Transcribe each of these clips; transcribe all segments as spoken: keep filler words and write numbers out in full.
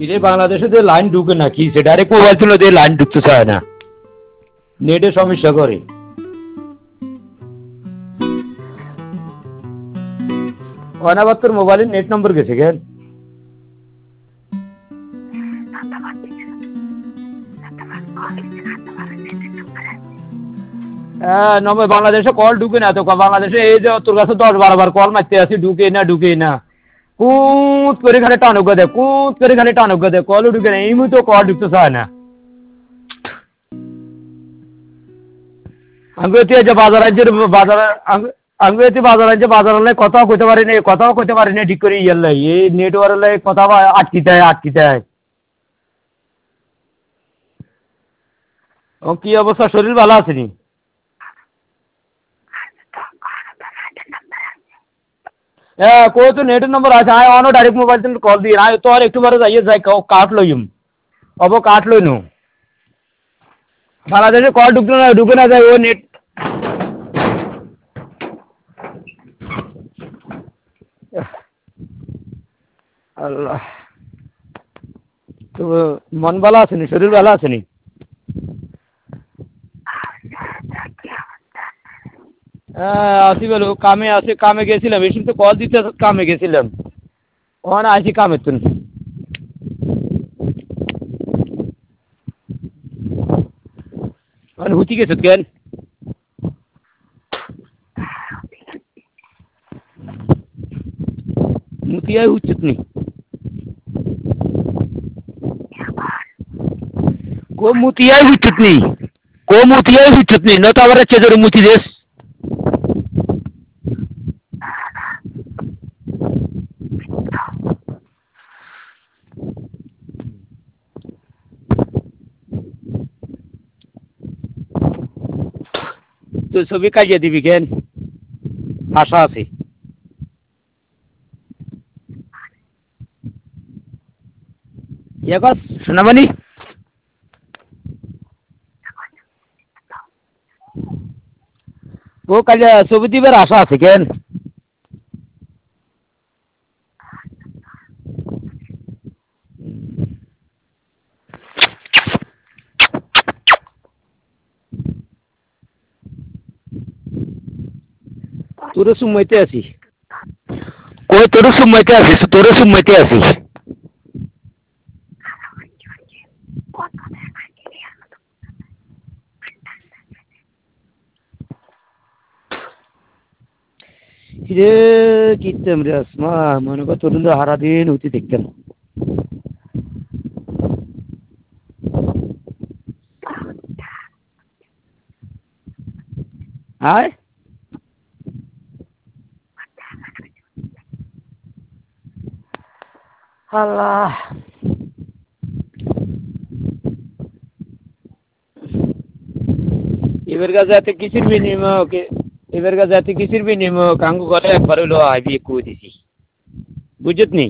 ইরে বাংলাদেশে যে লাইন ঢুকে না কি সে ডাইরেক্ট মোবাইল ছিল যে লাইন ঢুকতে চায় না, নেটের সমস্যা করে। অনাবাদ তোর মোবাইলের নেট নম্বর গেছে কেন? হ্যাঁ নম্বর বাংলাদেশে কল ঢুকে না তো, বাংলাদেশে এই যে তোর কাছে দশ বারো বার কল মারতে আসি, ঢুকে না ঢুকে না, কুত করে খালি টানুক দে, কুত করে খালি টানুক দে, কলও ঢুকে না, এই মুহূর্তে কল ঢুকতে চায় না। আমি যে বাজার রাজ্যের বাজার আমি বাজার রাজ্যে বাজার লাই কথাও কইতে পারি না, কথাও কইতে পারি না ঠিক করে, ইয়ার লাই এই নেটওয়ার্ক লাই কথা আটকি দেয় আটকি দেয়। ও কি অবস্থা, শরীর ভালো আছে নি? হ্যাঁ কই তো নেটের নম্বর আছে, আয় অনো ডাইরেক্ট মোবাইল থেকে কল দিয়ে আয় তো, আর একটু বারে যাইয়ে যাই কাট লইম, অব কাট লই নু। বাংলাদেশে কল ঢুকতে না ঢুকে না যায় ও নেট। আল্লাহ, তো মন ভালো আছে নি, শরীর ভালো আছে নি? হ্যাঁ আসি বলো, কামে আসে, কামে গেছিলাম এই তো কল দিতে কামে গেছিলাম, ওখানে আসি কামের তো মানে হুতি গেছত কেন? মুতিয়াই হুচ্ছত নি কো মুতিয়াই হুচ্ছত নি কো মুতিয়াই হুচ্ছত নি ন তো আবার চেজরে মুতি দেশ। তো ছবি কাজিয়ে দিবি কেন, আশা আছে। এবার শোনাবানি ও কাজে ছবি দিবার আশা আছে কেন? তোরে সুমাইতে আছি, কই তোরে সুমাইতে আছিস, তোরে সুমাইতে আছি। রে কিতাম রে আসমা, মনে কর তোর হারা দিন হইতে দেখতাম। আয় আল্লাহ, এবার কাছে এত কিসের বিনিময়, এবার কাছে এত কিসের বিনিময়, কাঙ্গু করে একবার হইলো আইবি কই দিছি, বুঝত নি?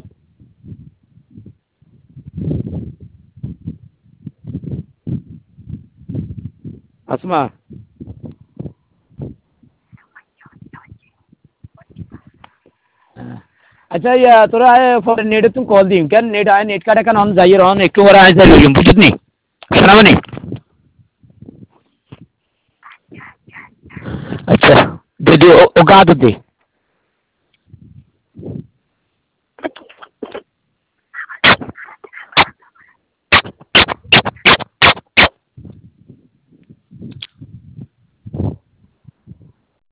আসমা আচ্ছা ইয়া তোরা আয় পরে নেটে তুই কল দিম কেন, নেট আয় নেট কাটে কেন অন যাইয়ে রন একটু পরে আয় যাই লইম, বুঝত নি? শোনাবানি আচ্ছা যদি ও গা দে